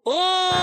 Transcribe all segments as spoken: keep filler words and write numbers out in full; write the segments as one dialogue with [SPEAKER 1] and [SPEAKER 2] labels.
[SPEAKER 1] Oi,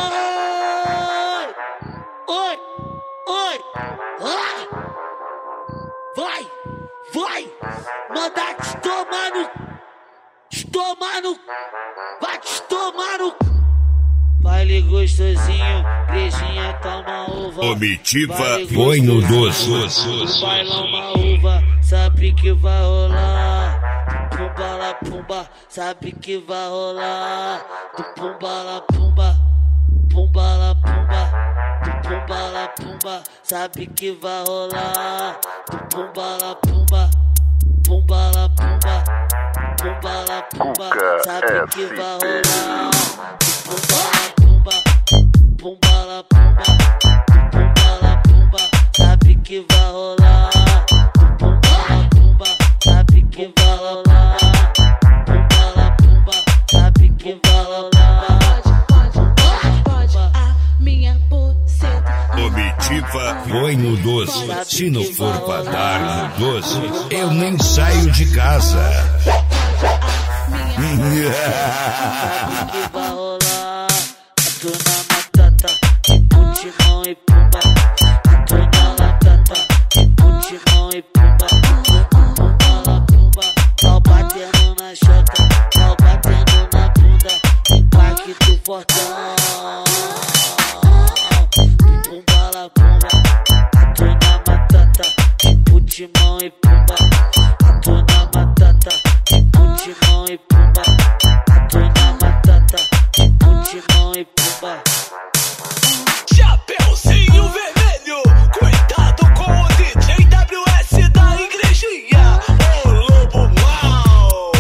[SPEAKER 1] oi, oi, ai, vai, vai, mandar te tomar no, te tomar no, vai te tomar no. Baile gostosinho, igrejinha toma uva.
[SPEAKER 2] Comitiva foi no doce.
[SPEAKER 1] Baila uma uva, sabe que vai rolar. Pumba lá pumba, sabe que vai rolar. Do pumba lá pumba, pumba lá pumba. Do pumba lá pumba, sabe que vai rolar. Do pumba lá pumba, pumba lá pumba. Pumba lá pumba, sabe que vai rolar. Do pumba lá pumba, pumba lá pumba. Pumba lá pumba, sabe que vai rolar. Pumba lá pumba, sabe que vai rolar. Pumba lá pumba, sabe que vai rolar.
[SPEAKER 3] Pode, pode, a minha buceta.
[SPEAKER 2] Comitiva foi no doce. Se não for pra dar no doce, eu nem saio de casa.
[SPEAKER 1] Sabe que vai rolar. Dona Matata, Timão e Pumba. Dona Latata, Timão e Pumba. Pumba lá Pumba, pau batendo na chota, pau batendo na bunda, impacto fortão. Pumba lá Pumba, Dona Matata, Timão e Pumba. Dona Matata, Timão e Pumba. Dona Matata, Timão e Pumba.
[SPEAKER 4] Chapeuzinho vermelho, cuidado com o D J W S da igrejinha, o lobo mau.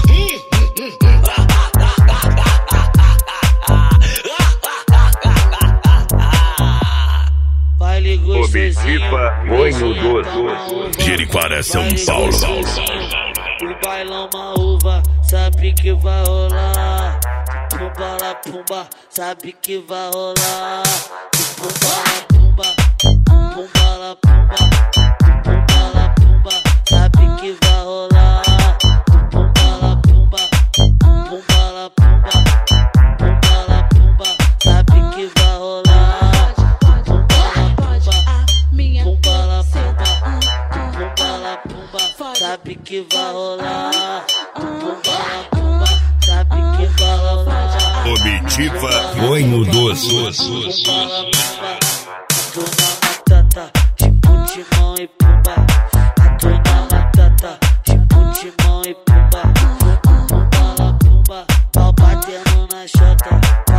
[SPEAKER 1] Baile gostosinho,
[SPEAKER 2] foi no doce. Jericoara, São Paulo.
[SPEAKER 1] o bailão uma uva, sabe que vai rolar. Pumba lá pumba, sabe que vai rolar. Pumba lá pumba, pumba lá pumba. Pumba lá pumba, sabe que vai rolar. Pumba lá pumba, pumba lá pumba. Pumba lá pumba, sabe que vai rolar. Pumba lá pumba,
[SPEAKER 3] Minha
[SPEAKER 1] pumba lá pumba.
[SPEAKER 3] buceta.
[SPEAKER 1] Pumba lá pumba, sabe que vai rolar. Pumba lá pumba, sabe que vai rolar.
[SPEAKER 2] Comitiva foi no doce.
[SPEAKER 1] Pumba lá pumba, Dona Matata, tipo Timão e Pumba. Dona Matata, tipo Timão e Pumba. Pumba lá pumba, pau batendo na chota.